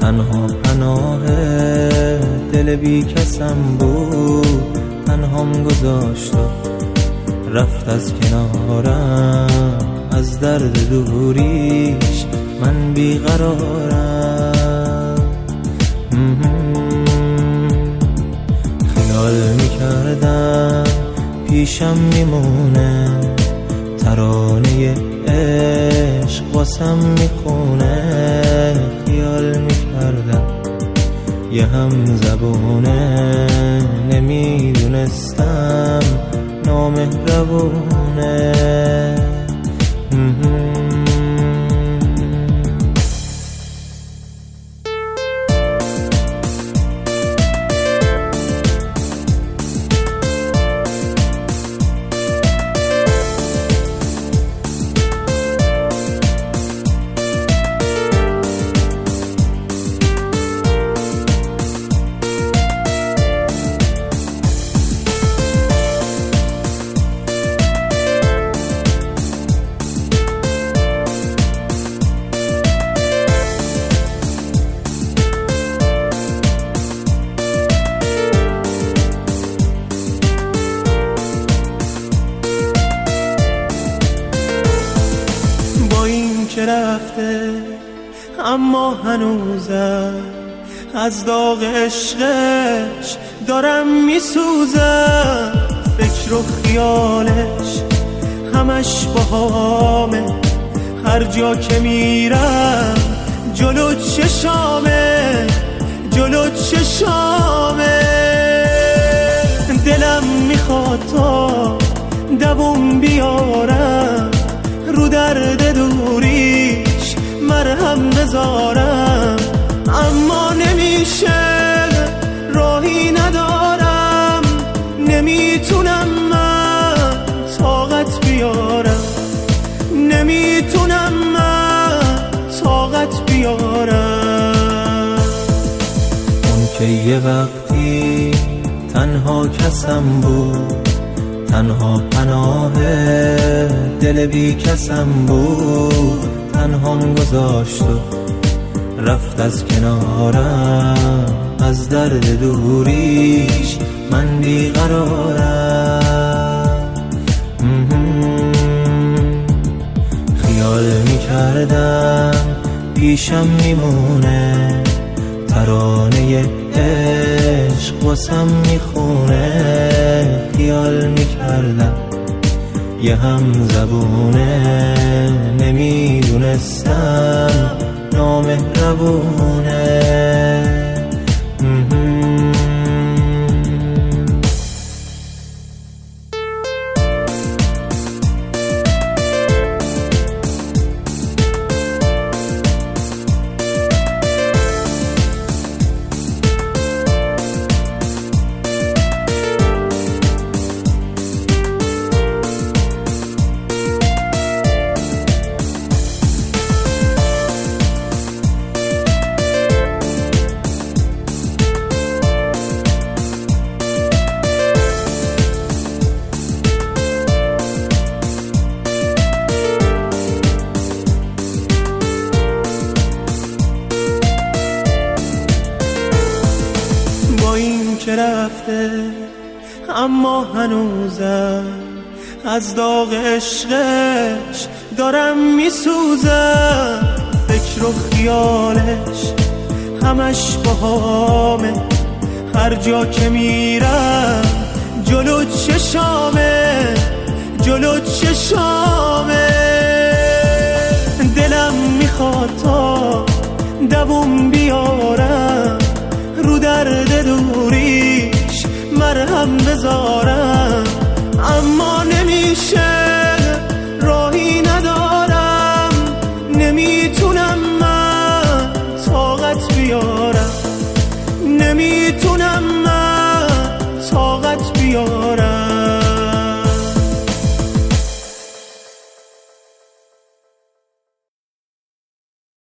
تنها پناه دل بی کسم بود، تنهام گذاشت و رفت از کنارم. از درد دوریش من بیقرارم. خیال میکردم پیشم میمونه، ترانه عشق واسم میخونه. خیال میکردم یه هم زبونه، نمیدونستم نامهربونه. که رفته اما هنوزم از داغ عشقش دارم میسوزم. فکر و خیالش همش باهامه، هر جا که میرم جلو چشامه، جلو چشامه. دلم میخواد تا دووم بیارم، رو درد دوریش مرهم بذارم. اما نمیشه، راهی ندارم، نمیتونم من طاقت بیارم، نمیتونم من طاقت بیارم. اون که یه وقتی تنها کسم بود، تنها پناه دل بی کسم بود، تنهام گذاشت و رفت از کنارم. از درد دوریش من بیقرارم. خیال میکردم پیشم میمونه، ترانه عشق واسم میخونه. خیال میکردم یه هم زبونه، نمیدونستم نامهربونه. که رفته اما هنوزم از داغ عشقش دارم میسوزم. فکر و خیالش همش باهامه، هر جا که میرم جلو چشامه، جلو چشامه. دلم میخواد تا دووم بیارم، رو درد دوریش مرهم بذارم. اما نمیشه، راهی ندارم، نمیتونم من طاقت بیارم، نمیتونم من